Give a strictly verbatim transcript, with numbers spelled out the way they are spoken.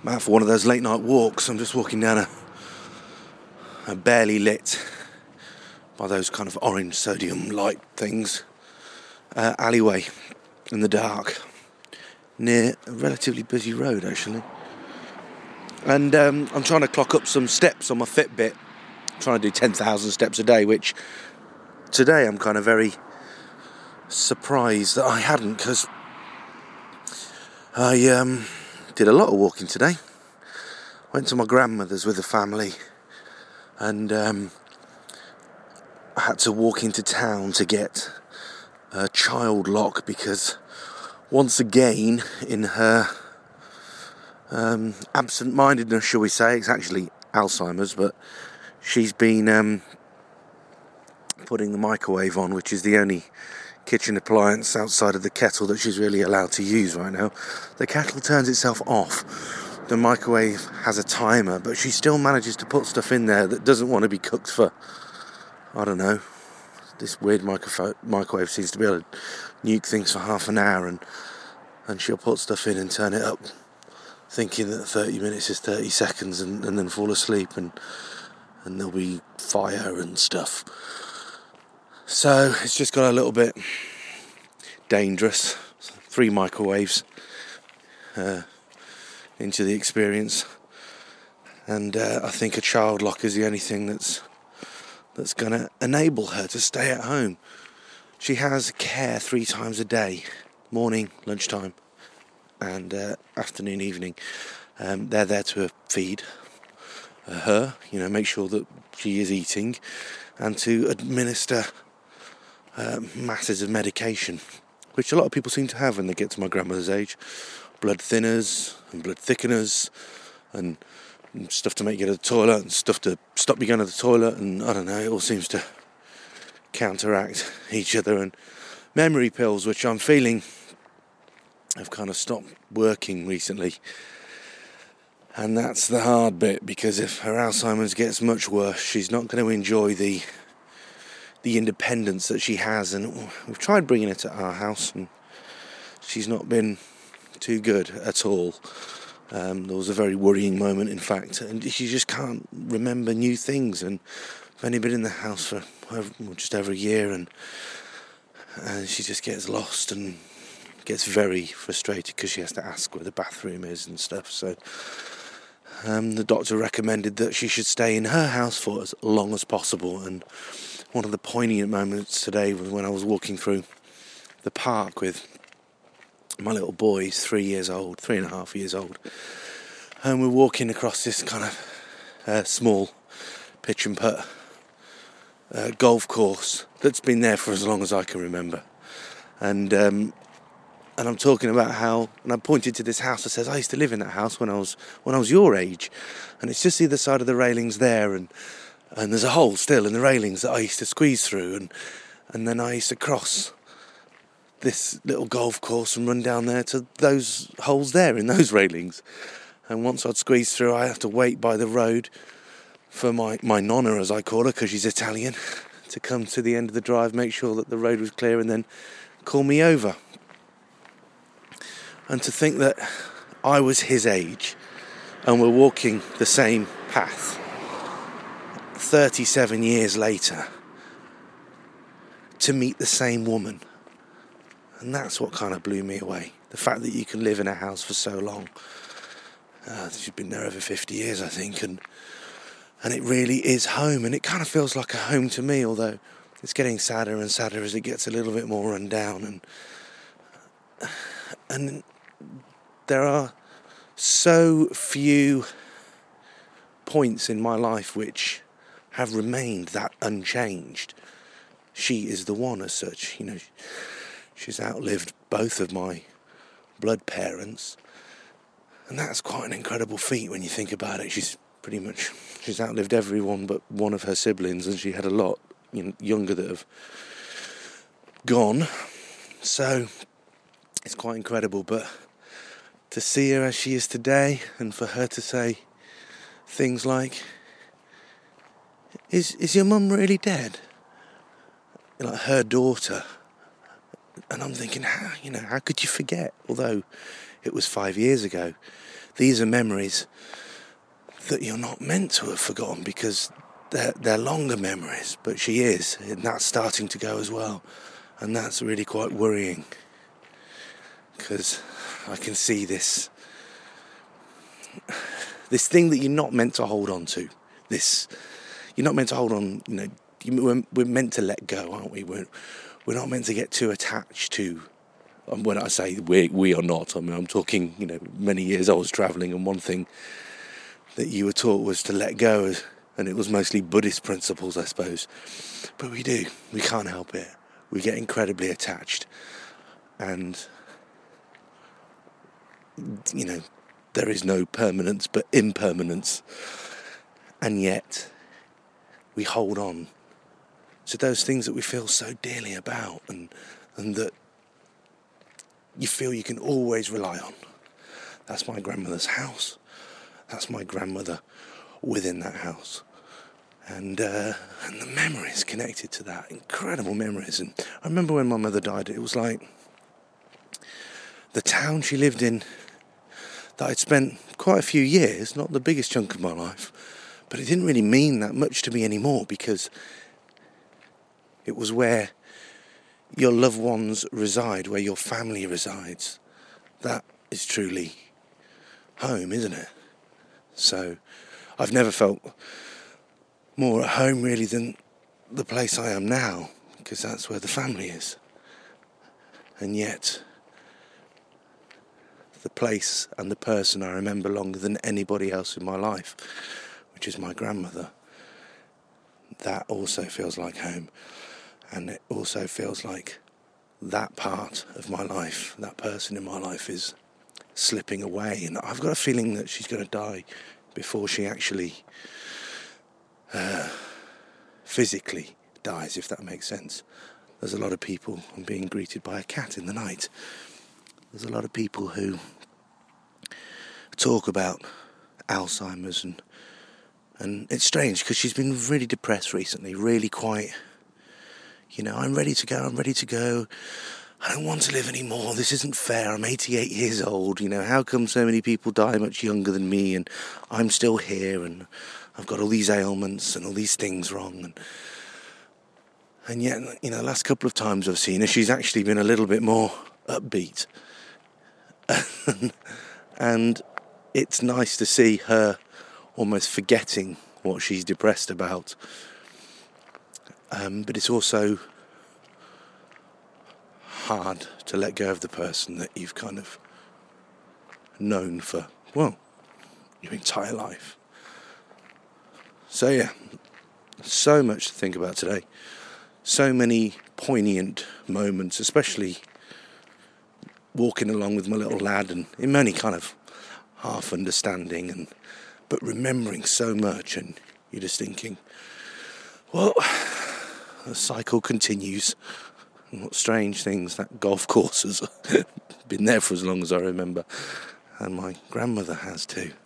I'm out for one of those late night walks. I'm just walking down a, a barely lit, by those kind of orange sodium light things, uh, alleyway in the dark, near a relatively busy road actually. And um, I'm trying to clock up some steps on my Fitbit, I'm trying to do ten thousand steps a day, which today I'm kind of very surprised that I hadn't, because I um, did a lot of walking today. Went to my grandmother's with the family, and um, I had to walk into town to get a child lock, because once again, in her um, absent-mindedness, shall we say, it's actually Alzheimer's, but she's been um, putting the microwave on, which is the only kitchen appliance outside of the kettle that she's really allowed to use right now. The kettle turns itself off. The microwave has a timer, but she still manages to put stuff in there that doesn't want to be cooked for, I don't know. This weird micro- microwave seems to be able to nuke things for half an hour, and, and she'll put stuff in and turn it up, thinking that thirty minutes is thirty seconds, and, and then fall asleep, and, and there'll be fire and stuff. So it's just got a little bit dangerous. Three microwaves uh, into the experience, and uh, I think a child lock is the only thing that's that's going to enable her to stay at home. She has care three times a day: morning, lunchtime, and uh, afternoon, evening. Um, they're there to feed uh, her, you know, make sure that she is eating, and to administer Uh, masses of medication, which a lot of people seem to have when they get to my grandmother's age. Blood thinners and blood thickeners and, and stuff to make you go to the toilet and stuff to stop you going to the toilet, and I don't know, it all seems to counteract each other. And memory pills, which I'm feeling have kind of stopped working recently, and that's the hard bit, because if her Alzheimer's gets much worse, she's not going to enjoy the the independence that she has. And we've tried bringing her to our house, and she's not been too good at all. Um, there was a very worrying moment, in fact, and she just can't remember new things. And I've only been in the house for just over a year, and, and she just gets lost and gets very frustrated because she has to ask where the bathroom is and stuff. So um, the doctor recommended that she should stay in her house for as long as possible. And one of the poignant moments today was when I was walking through the park with my little boy. He's three years old, three and a half years old. And we're walking across this kind of uh, small pitch and putt uh, golf course that's been there for as long as I can remember. And um, and I'm talking about how, and I pointed to this house that says, I used to live in that house when I was when I was your age. And it's just either side of the railings there, and And there's a hole still in the railings that I used to squeeze through, and and then I used to cross this little golf course and run down there to those holes there in those railings. And once I'd squeeze through, I have to wait by the road for my, my nonna, as I call her, because she's Italian, to come to the end of the drive, make sure that the road was clear, and then call me over. And to think that I was his age, and we're walking the same path thirty-seven years later, to meet the same woman. And that's what kind of blew me away. The fact that you can live in a house for so long. Uh, she's been there over fifty years, I think, and and it really is home. And it kind of feels like a home to me, although it's getting sadder and sadder as it gets a little bit more run down. And and there are so few points in my life which have remained that unchanged. She is the one, as such. You know, she's outlived both of my blood parents, and that's quite an incredible feat when you think about it. She's pretty much she's outlived everyone but one of her siblings, and she had a lot, you know, younger that have gone. So it's quite incredible. But to see her as she is today, and for her to say things like, Is is your mum really dead? Like her daughter. And I'm thinking, how, you know, how could you forget? Although it was five years ago. These are memories that you're not meant to have forgotten because they're, they're longer memories, but she is, and that's starting to go as well. And that's really quite worrying, because I can see this this thing that you're not meant to hold on to. This, you're not meant to hold on, you know, we're, we're meant to let go, aren't we? We're, we're not meant to get too attached to, and when I say we, we are not, I mean, I'm talking, you know, many years I was travelling, and one thing that you were taught was to let go, and it was mostly Buddhist principles, I suppose. But we do, we can't help it. We get incredibly attached, and, you know, there is no permanence but impermanence, and yet we hold on to those things that we feel so dearly about, and, and that you feel you can always rely on. That's my grandmother's house. That's my grandmother within that house. And uh, and the memories connected to that, incredible memories. And I remember when my mother died, it was like the town she lived in, that I'd spent quite a few years, not the biggest chunk of my life, but it didn't really mean that much to me anymore, because it was where your loved ones reside, where your family resides. That is truly home, isn't it? So I've never felt more at home really than the place I am now, because that's where the family is. And yet the place and the person I remember longer than anybody else in my life, which is my grandmother, that also feels like home. And it also feels like that part of my life, that person in my life, is slipping away. And I've got a feeling that she's going to die before she actually uh, physically dies, if that makes sense. There's a lot of people, I'm being greeted by a cat in the night. There's a lot of people who talk about Alzheimer's, and and it's strange because she's been really depressed recently, really quite, you know, I'm ready to go, I'm ready to go, I don't want to live anymore, this isn't fair, I'm eighty-eight years old, you know, how come so many people die much younger than me, and I'm still here, and I've got all these ailments and all these things wrong, and and yet, you know, the last couple of times I've seen her, she's actually been a little bit more upbeat. And it's nice to see her almost forgetting what she's depressed about. Um, but it's also hard to let go of the person that you've kind of known for, well, your entire life. So yeah, so much to think about today. So many poignant moments, especially walking along with my little lad, and him only kind of half understanding, and but remembering so much, and you're just thinking, well, the cycle continues. And what strange things, that golf course has been there for as long as I remember, and my grandmother has too.